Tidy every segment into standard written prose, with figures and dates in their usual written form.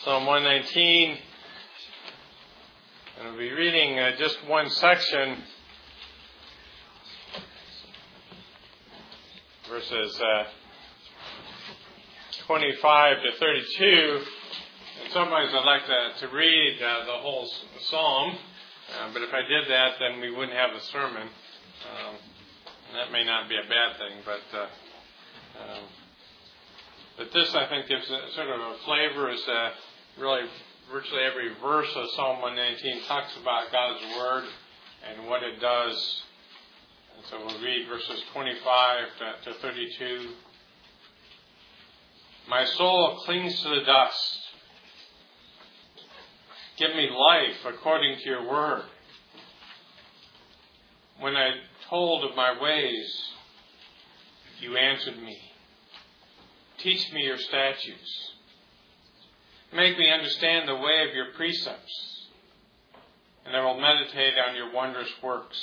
Psalm 119, and we'll be reading just one section, verses 25 to 32. And sometimes I'd like to read the whole psalm, but if I did that, then we wouldn't have a sermon. And that may not be a bad thing, but this, I think, gives sort of a flavor as really virtually every verse of Psalm 119 talks about God's Word and what it does. And so we'll read verses 25 to 32. My soul clings to the dust. Give me life according to your word. When I told of my ways, you answered me. Teach me your statutes. Make me understand the way of your precepts, and I will meditate on your wondrous works.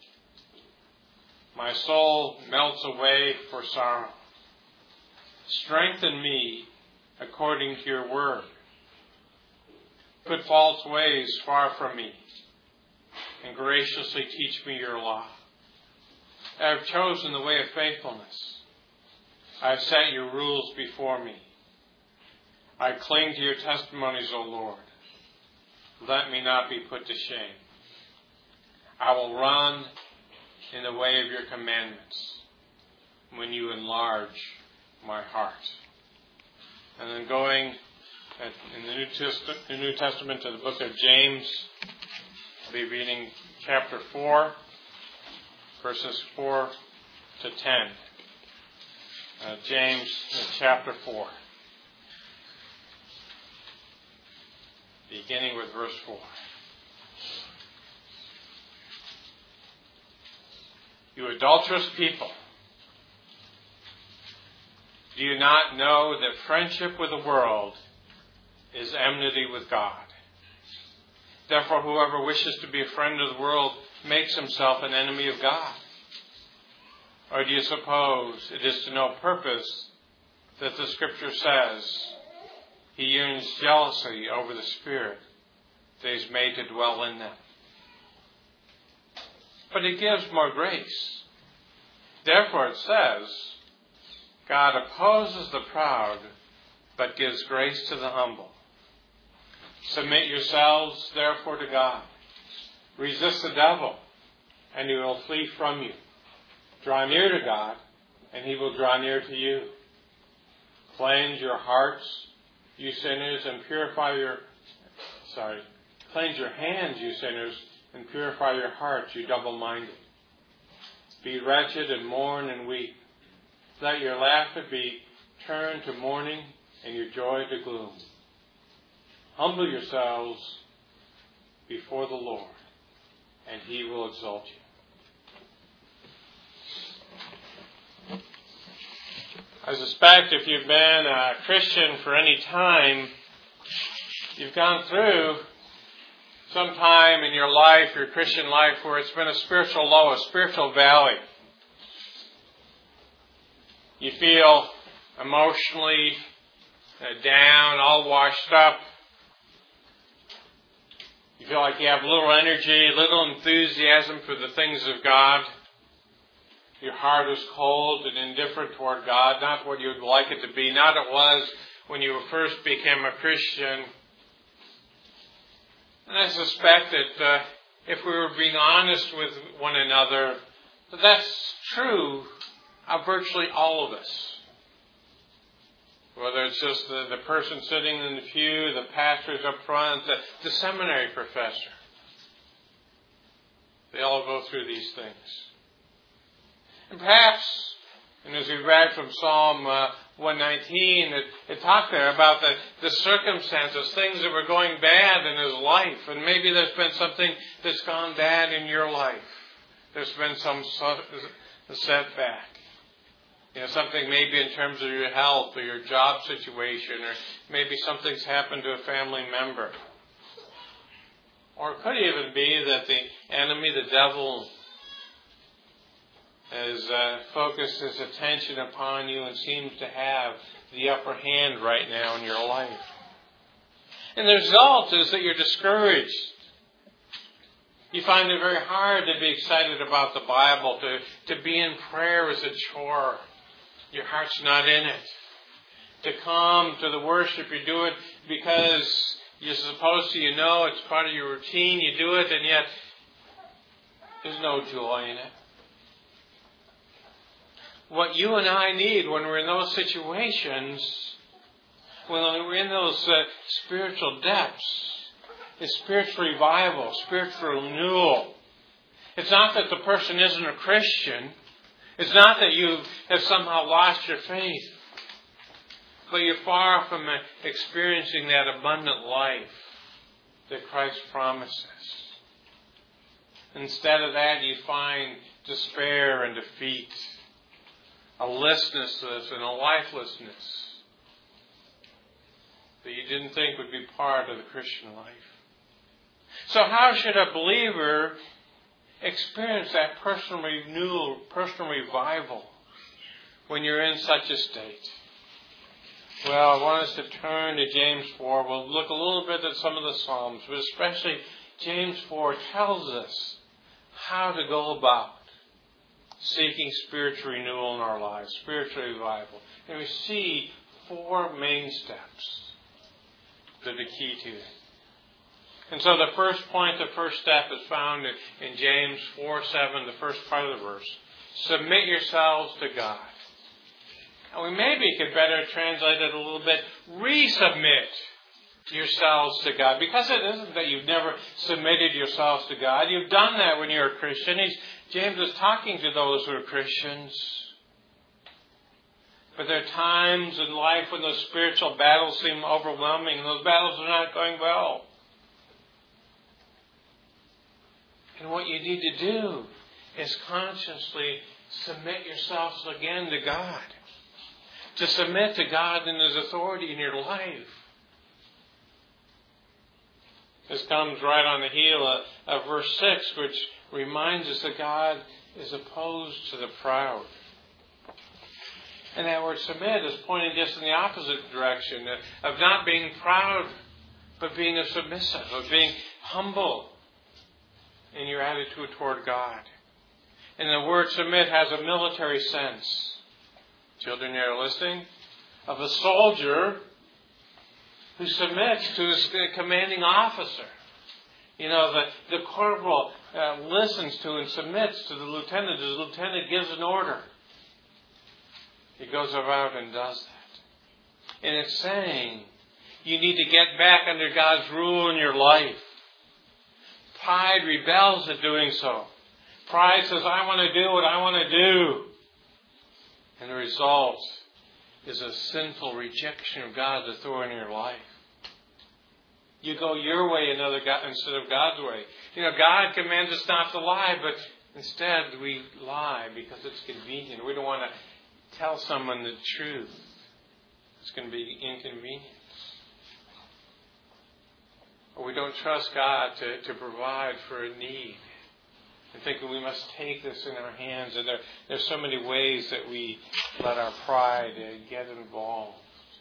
My soul melts away for sorrow. Strengthen me according to your word. Put false ways far from me, and graciously teach me your law. I have chosen the way of faithfulness. I have set your rules before me. I cling to your testimonies, O Lord. Let me not be put to shame. I will run in the way of your commandments when you enlarge my heart. And then going in the New Testament to the book of James, I'll be reading chapter 4, verses 4 to 10. James chapter 4, beginning with verse 4. You adulterous people, do you not know that friendship with the world is enmity with God? Therefore, whoever wishes to be a friend of the world makes himself an enemy of God. Or do you suppose it is to no purpose that the Scripture says he yearns jealously over the Spirit that he's made to dwell in them? But he gives more grace. Therefore it says, God opposes the proud, but gives grace to the humble. Submit yourselves, therefore, to God. Resist the devil, and he will flee from you. Draw near to God, and he will draw near to you. Cleanse your hearts, you sinners, and cleanse your hands, you sinners, and purify your hearts, you double-minded. Be wretched and mourn and weep. Let your laughter be turned to mourning and your joy to gloom. Humble yourselves before the Lord, and he will exalt you. I suspect if you've been a Christian for any time, you've gone through some time in your life, your Christian life, where it's been a spiritual low, a spiritual valley. You feel emotionally down, all washed up. You feel like you have little energy, little enthusiasm for the things of God. Your heart is cold and indifferent toward God, not what you'd like it to be, not it was when you first became a Christian. And I suspect that if we were being honest with one another, that's true of virtually all of us. Whether it's just the person sitting in the pew, the pastors up front, the seminary professor. They all go through these things. And perhaps, and as we read from Psalm 119, it talked there about the circumstances, things that were going bad in his life. And maybe there's been something that's gone bad in your life. There's been some setback. Something maybe in terms of your health or your job situation, or maybe something's happened to a family member. Or it could even be that the enemy, the devil, has focused his attention upon you and seems to have the upper hand right now in your life. And the result is that you're discouraged. You find it very hard to be excited about the Bible, to be in prayer as a chore. Your heart's not in it. To come to the worship, you do it because you're supposed to, you know, it's part of your routine, you do it, and yet there's no joy in it. What you and I need when we're in those situations, when we're in those spiritual depths, is spiritual revival, spiritual renewal. It's not that the person isn't a Christian. It's not that you have somehow lost your faith. But you're far from experiencing that abundant life that Christ promises. Instead of that, you find despair and defeat, a listlessness and a lifelessness that you didn't think would be part of the Christian life. So how should a believer experience that personal renewal, personal revival when you're in such a state? Well, I want us to turn to James 4. We'll look a little bit at some of the Psalms, but especially James 4 tells us how to go about seeking spiritual renewal in our lives, spiritual revival. And we see 4 main steps that are the key to it. And so the first point, the first step is found in James 4:7, the first part of the verse. Submit yourselves to God. And we maybe could better translate it a little bit. Resubmit yourselves to God. Because it isn't that you've never submitted yourselves to God. You've done that when you're a Christian. James is talking to those who are Christians. But there are times in life when those spiritual battles seem overwhelming. And those battles are not going well. And what you need to do is consciously submit yourselves again to God. To submit to God and His authority in your life. This comes right on the heel of verse 6, which reminds us that God is opposed to the proud. And that word submit is pointing just in the opposite direction, of not being proud, but being submissive, of being humble in your attitude toward God. And the word submit has a military sense. Children, you're listening? Of a soldier who submits to his commanding officer. You know, the corporal listens to and submits to the lieutenant. The lieutenant gives an order. He goes about and does that. And it's saying you need to get back under God's rule in your life. Pride rebels at doing so. Pride says, I want to do what I want to do. And the result is a sinful rejection of God's authority in your life. You go your way instead of God's way. You know, God commands us not to lie, but instead we lie because it's convenient. We don't want to tell someone the truth. It's going to be inconvenient. Or we don't trust God to provide for a need. And thinking we must take this in our hands. And there's so many ways that we let our pride get involved.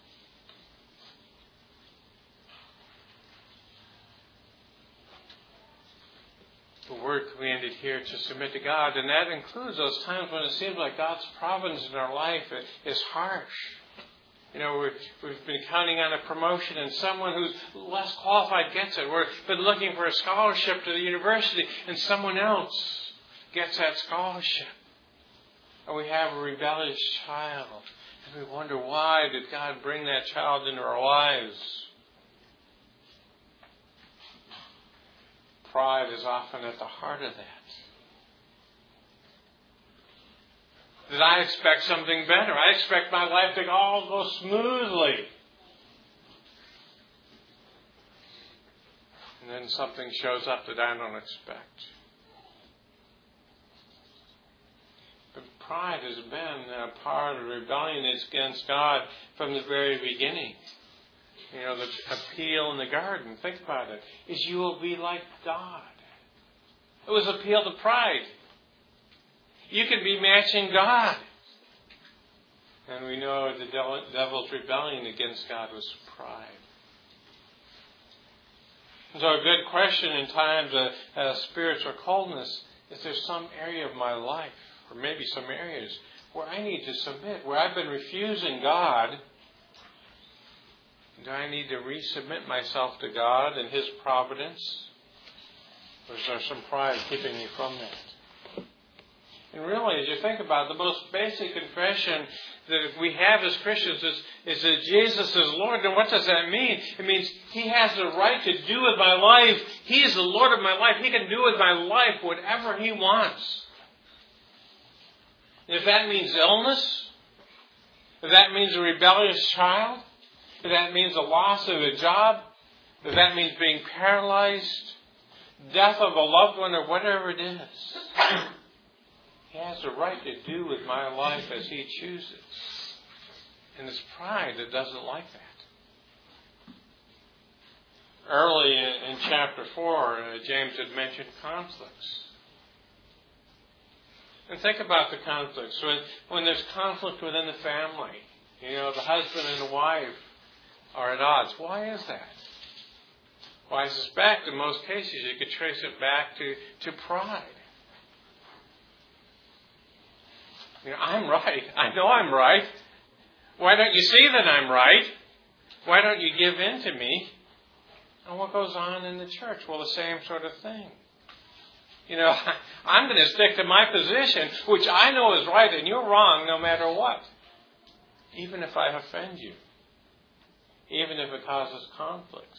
The word commanded here to submit to God, and that includes those times when it seems like God's providence in our life is harsh. You know, we've been counting on a promotion and someone who's less qualified gets it. We've been looking for a scholarship to the university and someone else gets that scholarship. And we have a rebellious child. And we wonder, why did God bring that child into our lives? Pride is often at the heart of that. That I expect something better. I expect my life to all go smoothly. And then something shows up that I don't expect. But pride has been a part of rebellion against God from the very beginning. You know, the appeal in the garden, think about it, is you will be like God. It was appeal to pride. You could be matching God. And we know the devil's rebellion against God was pride. So a good question in times of spiritual coldness, is there some area of my life, or maybe some areas, where I need to submit, where I've been refusing God? Do I need to resubmit myself to God and His providence? Or is there some pride keeping me from that? And really, as you think about it, the most basic confession that we have as Christians is that Jesus is Lord. And what does that mean? It means He has the right to do with my life. He is the Lord of my life. He can do with my life whatever He wants. If that means illness, if that means a rebellious child, if that means the loss of a job, if that means being paralyzed, death of a loved one, or whatever it is, He has the right to do with my life as He chooses. And it's pride that doesn't like that. Early in chapter 4, James had mentioned conflicts. And think about the conflicts. When there's conflict within the family, the husband and the wife are at odds. Why is that? Well, I suspect in most cases you could trace it back to pride. I'm right. I know I'm right. Why don't you see that I'm right? Why don't you give in to me? And what goes on in the church? Well, the same sort of thing. I'm going to stick to my position, which I know is right, and you're wrong no matter what. Even if I offend you. Even if it causes conflicts.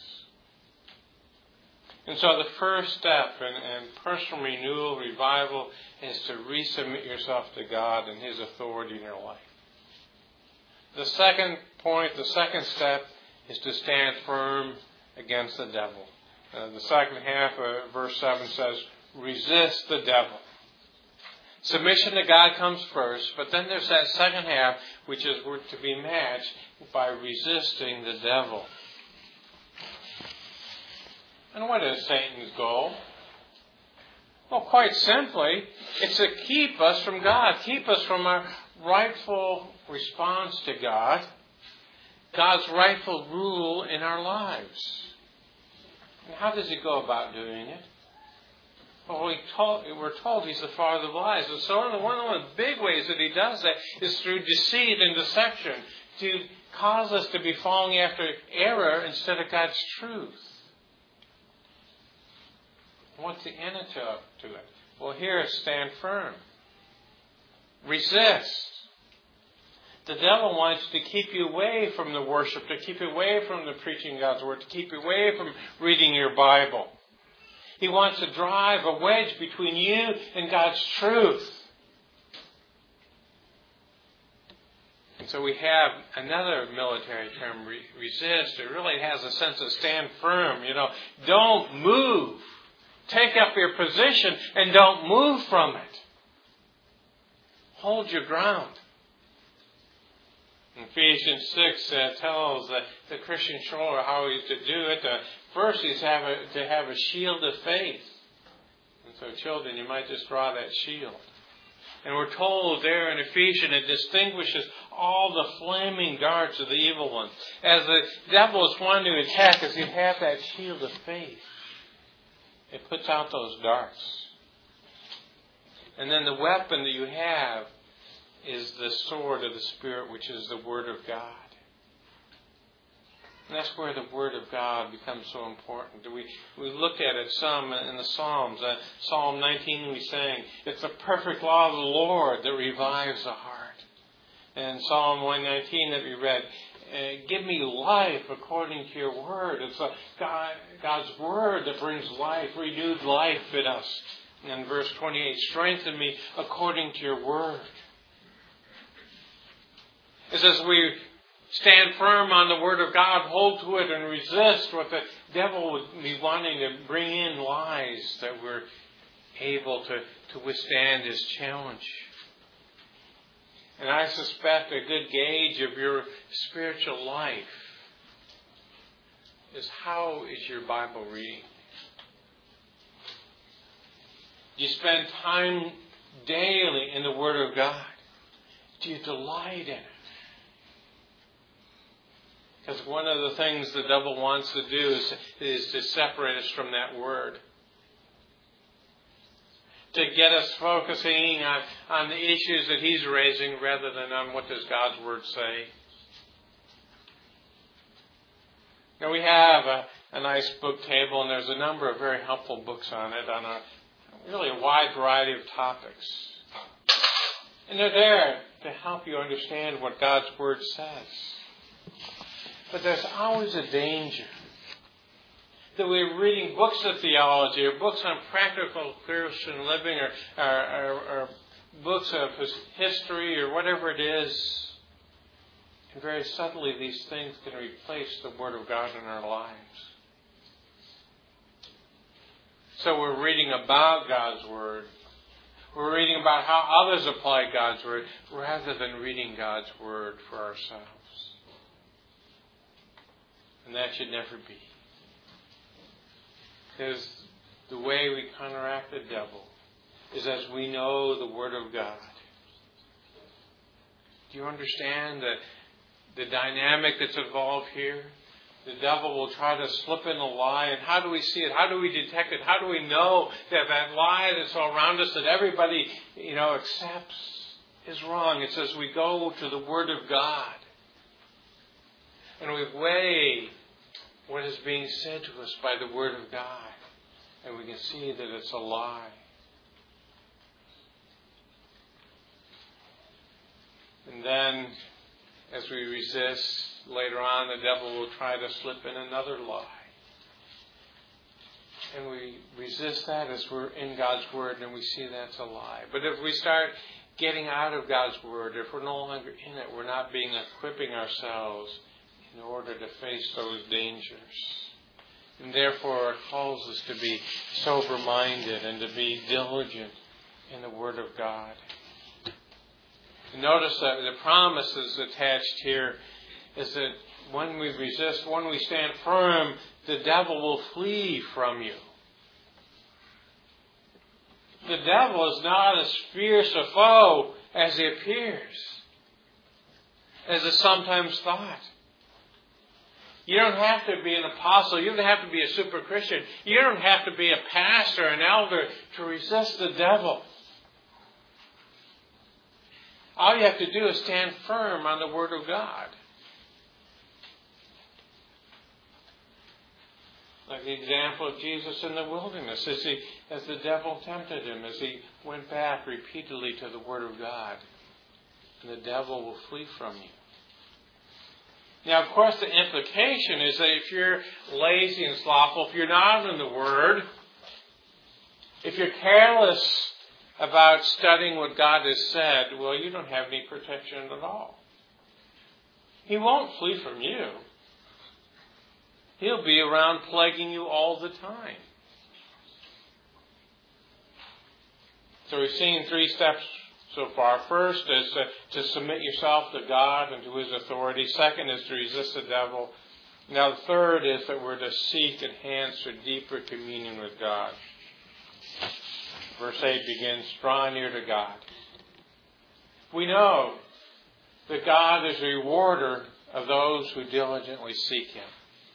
And so the first step in personal renewal, revival, is to resubmit yourself to God and His authority in your life. The second point, the second step, is to stand firm against the devil. The second half of verse 7 says, resist the devil. Submission to God comes first, but then there's that second half, which is to be matched by resisting the devil. And what is Satan's goal? Well, quite simply, it's to keep us from God, keep us from our rightful response to God, God's rightful rule in our lives. And how does He go about doing it? Well, we're told He's the father of lies. And so one of the big ways that He does that is through deceit and deception, to cause us to be following after error instead of God's truth. What's the antidote to it? Well, here is stand firm. Resist. The devil wants to keep you away from the worship, to keep you away from the preaching of God's Word, to keep you away from reading your Bible. He wants to drive a wedge between you and God's truth. And so we have another military term, resist. It really has a sense of stand firm. Don't move. Take up your position and don't move from it. Hold your ground. Ephesians 6 tells the Christian soldier how he's to do it. First, he's to have a shield of faith. And so, children, you might just draw that shield. And we're told there in Ephesians, it distinguishes all the flaming darts of the evil one. As the devil is wanting to attack us, you have that shield of faith. It puts out those darts. And then the weapon that you have is the sword of the Spirit, which is the Word of God. And that's where the Word of God becomes so important. We looked at it some in the Psalms. Psalm 19 we sang, it's the perfect law of the Lord that revives the heart. And Psalm 119 that we read, give me life according to your word. It's God's word that brings life, renewed life in us. And verse 28, strengthen me according to your word. It says we stand firm on the word of God, hold to it and resist what the devil would be wanting to bring in lies, that we're able to withstand his challenge. And I suspect a good gauge of your spiritual life is how is your Bible reading? Do you spend time daily in the Word of God? Do you delight in it? Because one of the things the devil wants to do is to separate us from that Word. To get us focusing on the issues that he's raising rather than on what does God's Word say. Now we have a nice book table, and there's a number of very helpful books on it on really a wide variety of topics. And they're there to help you understand what God's Word says. But there's always a danger that we're reading books of theology or books on practical Christian living or books of history or whatever it is. And very subtly these things can replace the Word of God in our lives. So we're reading about God's Word. We're reading about how others apply God's Word rather than reading God's Word for ourselves. And that should never be. Because the way we counteract the devil is as we know the Word of God. Do you understand the dynamic that's involved here? The devil will try to slip in a lie. And how do we see it? How do we detect it? How do we know that lie that's all around us that everybody, accepts is wrong? It's as we go to the Word of God. And we weigh what is being said to us by the Word of God. And we can see that it's a lie. And then, as we resist, later on the devil will try to slip in another lie. And we resist that as we're in God's Word and we see that's a lie. But if we start getting out of God's Word, if we're no longer in it, we're not equipping ourselves in order to face those dangers. And therefore it calls us to be sober-minded and to be diligent in the Word of God. And notice that the promises attached here is that when we resist, when we stand firm, the devil will flee from you. The devil is not as fierce a foe as he appears, as is sometimes thought. You don't have to be an apostle. You don't have to be a super Christian. You don't have to be a pastor, an elder to resist the devil. All you have to do is stand firm on the Word of God. Like the example of Jesus in the wilderness, as the devil tempted him, as he went back repeatedly to the Word of God. And the devil will flee from you. Now, of course, the implication is that if you're lazy and slothful, if you're not in the Word, if you're careless about studying what God has said, well, you don't have any protection at all. He won't flee from you. He'll be around plaguing you all the time. So we've seen 3 steps so far. First is to submit yourself to God and to His authority. Second is to resist the devil. Now the third is that we're to seek enhanced or deeper communion with God. Verse 8 begins, draw near to God. We know that God is a rewarder of those who diligently seek Him.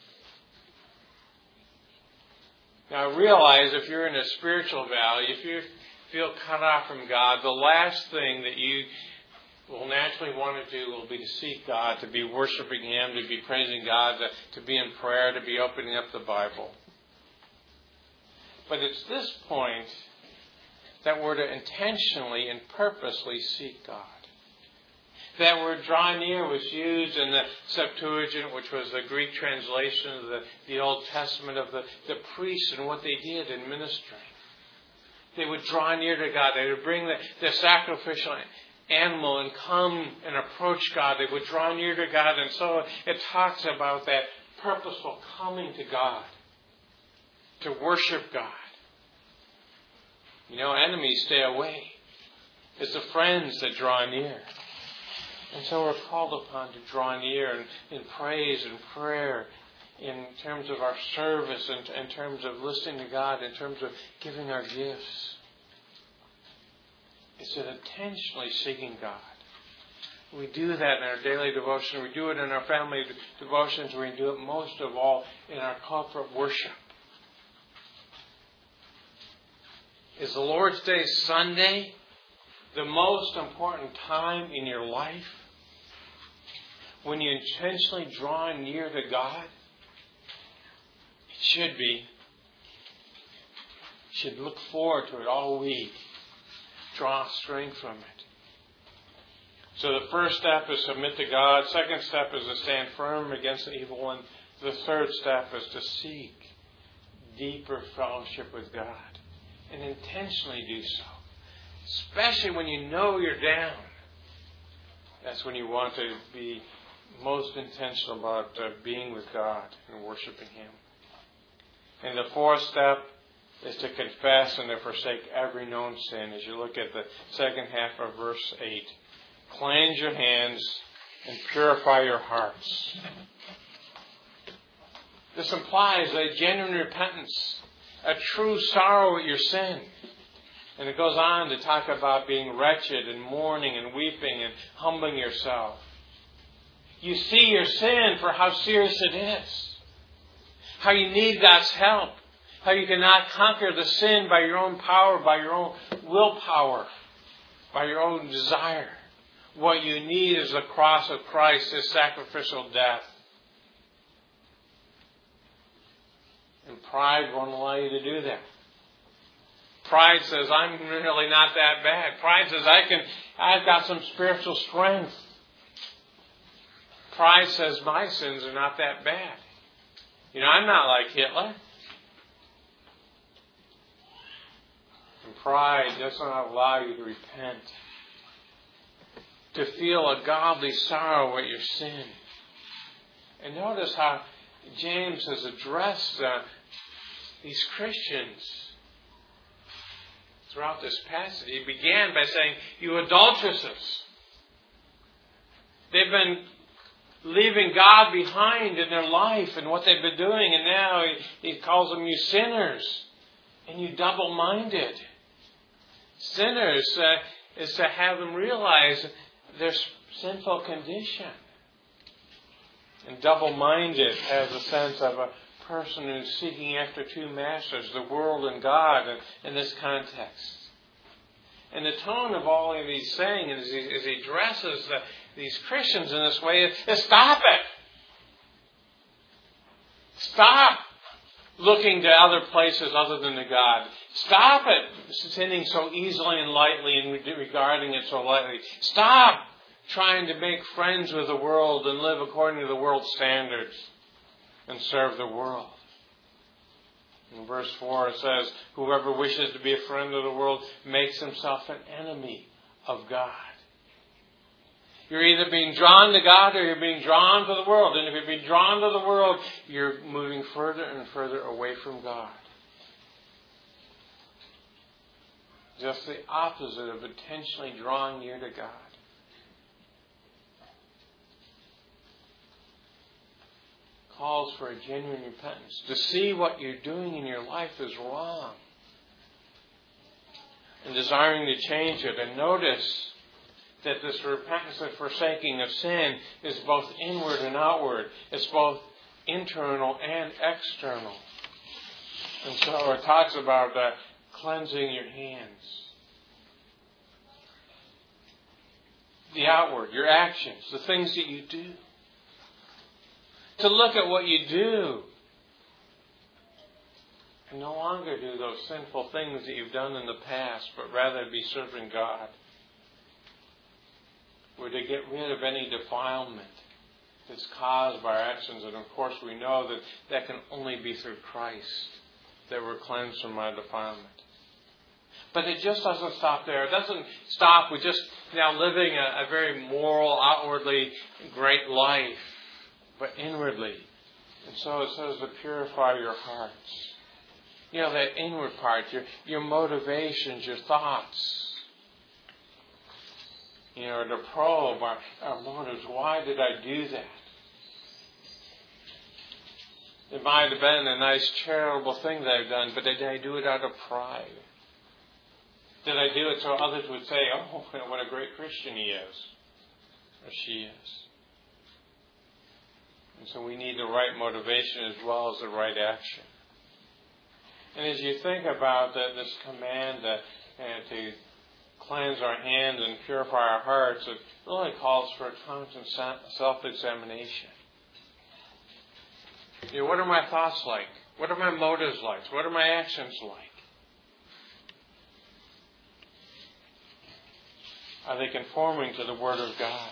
Now realize if you're in a spiritual valley, if you feel cut off from God, the last thing that you will naturally want to do will be to seek God, to be worshiping Him, to be praising God, to be in prayer, to be opening up the Bible. But it's this point that we're to intentionally and purposely seek God. That word draw near was used in the Septuagint, which was the Greek translation of the Old Testament of the priests and what they did in ministry. They would draw near to God. They would bring the sacrificial animal and come and approach God. They would draw near to God. And so it talks about that purposeful coming to God, to worship God. Enemies stay away. It's the friends that draw near. And so we're called upon to draw near in praise and prayer, in terms of our service, in terms of listening to God, in terms of giving our gifts. It's intentionally seeking God. We do that in our daily devotion. We do it in our family devotions. We do it most of all in our corporate worship. Is the Lord's Day Sunday the most important time in your life? When you intentionally draw near to God? It should be. You should look forward to it all week. Draw strength from it. So the first step is submit to God. Second step is to stand firm against the evil one. The third step is to seek deeper fellowship with God. And intentionally do so. Especially when you know you're down. That's when you want to be most intentional about being with God and worshiping Him. And the fourth step is to confess and to forsake every known sin. As you look at the second half of verse 8. Cleanse your hands and purify your hearts. This implies a genuine repentance, a true sorrow at your sin. And it goes on to talk about being wretched and mourning and weeping and humbling yourself. You see your sin for how serious it is. How you need God's help. How you cannot conquer the sin by your own power, by your own willpower, by your own desire. What you need is the cross of Christ, His sacrificial death. And pride won't allow you to do that. Pride says, I'm really not that bad. Pride says, I've got some spiritual strength. Pride says, my sins are not that bad. I'm not like Hitler. And pride does not allow you to repent. To feel a godly sorrow at your sin. And notice how James has addressed these Christians throughout this passage. He began by saying, you adulteresses. They've been leaving God behind in their life and what they've been doing. And now he calls them you sinners. And you double-minded. Sinners is to have them realize their sinful condition. And double-minded has a sense of a person who's seeking after two masters, the world and God, in this context. And the tone of all of these sayings as he addresses these Christians in this way is stop it! Stop looking to other places other than to God. Stop it sinning so easily and lightly and regarding it so lightly. Stop trying to make friends with the world and live according to the world's standards and serve the world. In verse 4 it says, whoever wishes to be a friend of the world makes himself an enemy of God. You're either being drawn to God or you're being drawn to the world. And if you're being drawn to the world, you're moving further and further away from God. Just the opposite of intentionally drawing near to God. Calls for a genuine repentance. To see what you're doing in your life is wrong. And desiring to change it. And notice that this repentance and forsaking of sin is both inward and outward. It's both internal and external. And so it talks about cleansing your hands. The outward, your actions, the things that you do. To look at what you do. And no longer do those sinful things that you've done in the past, but rather be serving God. We're to get rid of any defilement that's caused by our actions. And of course we know that can only be through Christ, that we're cleansed from our defilement. But it just doesn't stop there. It doesn't stop with just now living a very moral, outwardly great life, but inwardly. And so it says to purify your hearts. That inward part, your motivations, your thoughts. To probe our motives. Why did I do that? It might have been a nice charitable thing that I've done, but did I do it out of pride? Did I do it so others would say, oh, what a great Christian he is? or she is. And so we need the right motivation as well as the right action. And as you think about this command to cleanse our hands and purify our hearts, it really calls for a constant self-examination. What are my thoughts like? What are my motives like? What are my actions like? Are they conforming to the Word of God?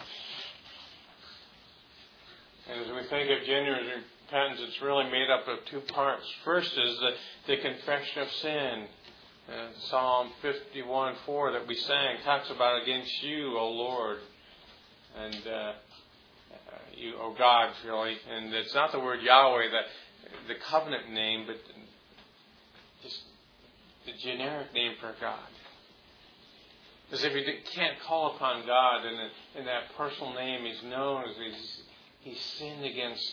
And as we think of genuine repentance, it's really made up of two parts. First is the confession of sin. Psalm 51:4 that we sang talks about against you, O Lord, and you, O God, really. And it's not the word Yahweh, the covenant name, but just the generic name for God. Because if you can't call upon God in that personal name, He's known as He's sinned against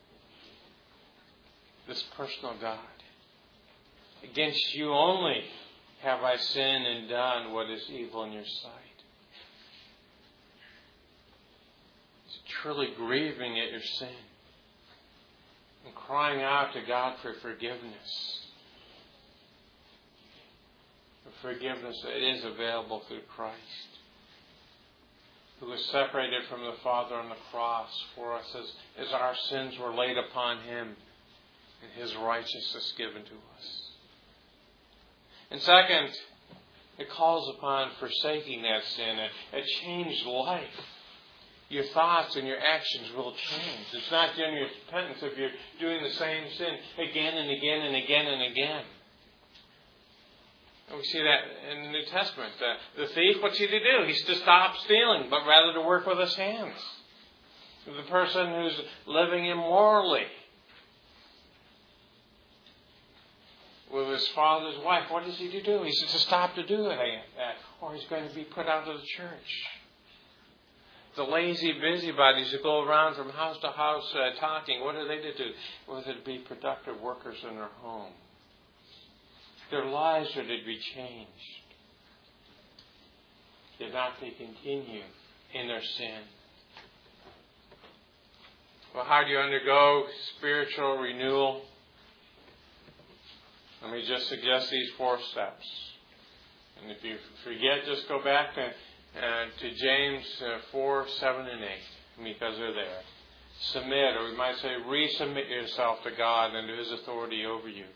this personal God. Against you only have I sinned and done what is evil in your sight. It's truly grieving at your sin and crying out to God for forgiveness. The forgiveness that is available through Christ, who was separated from the Father on the cross for us as our sins were laid upon Him and His righteousness given to us. And second, it calls upon forsaking that sin, a changed life. Your thoughts and your actions will change. It's not genuine repentance if you're doing the same sin again and again and again and again. And we see that in the New Testament. The thief, what's he to do? He's to stop stealing, but rather to work with his hands. The person who's living immorally with his father's wife, what is he to do? He's to stop to do it, or he's going to be put out of the church. The lazy busybodies who go around from house to house talking, what are they to do? Well, they're to be productive workers in their home. Their lives are to be changed. They're not to continue in their sin. Well, how do you undergo spiritual renewal? Let me just suggest these 4 steps. And if you forget, just go back to James 4, 7, and 8, because they're there. Submit, or we might say resubmit yourself to God and to His authority over you.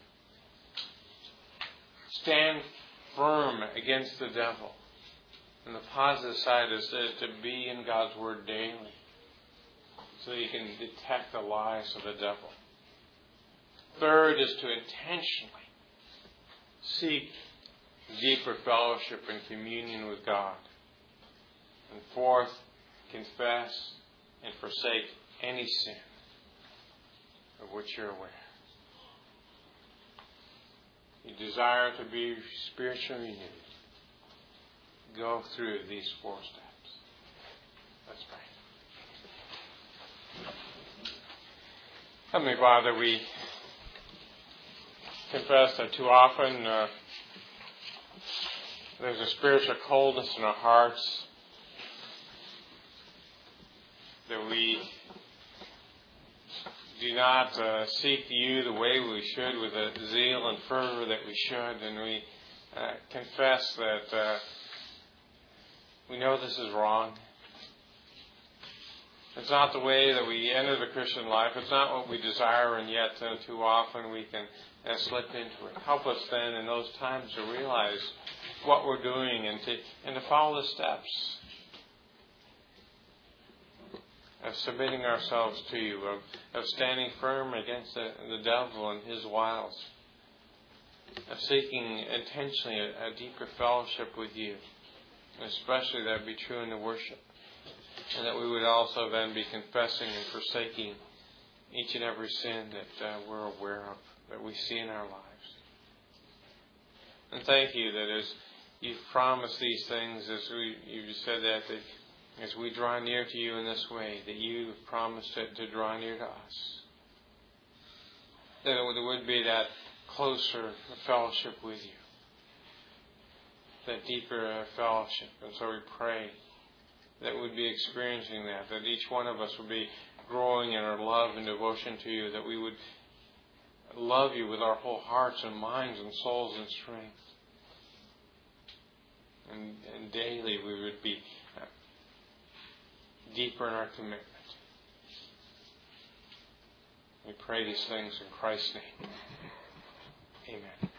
Stand firm against the devil. And the positive side is to be in God's Word daily, so you can detect the lies of the devil. Third is to intentionally seek deeper fellowship and communion with God. And fourth, confess and forsake any sin of which you're aware. You desire to be spiritually renewed. Go through these 4 steps. Let's pray. Heavenly Father, we confess that too often there's a spiritual coldness in our hearts, that we do not seek you the way we should, with the zeal and fervor that we should, and we confess that we know this is wrong. It's not the way that we enter the Christian life. It's not what we desire, and yet too often we can slip into it. Help us then in those times to realize what we're doing and to follow the steps of submitting ourselves to you, of standing firm against the devil and his wiles, of seeking intentionally a deeper fellowship with you, and especially that be true in the worship, and that we would also then be confessing and forsaking each and every sin that we're aware of, that we see in our lives. And thank you that as you've promised these things, as you said that as we draw near to you in this way, that you promised to draw near to us. That there would be that closer fellowship with you, that deeper fellowship. And so we pray that would be experiencing that each one of us would be growing in our love and devotion to you, that we would love you with our whole hearts and minds and souls and strength. And daily we would be deeper in our commitment. We pray these things in Christ's name. Amen.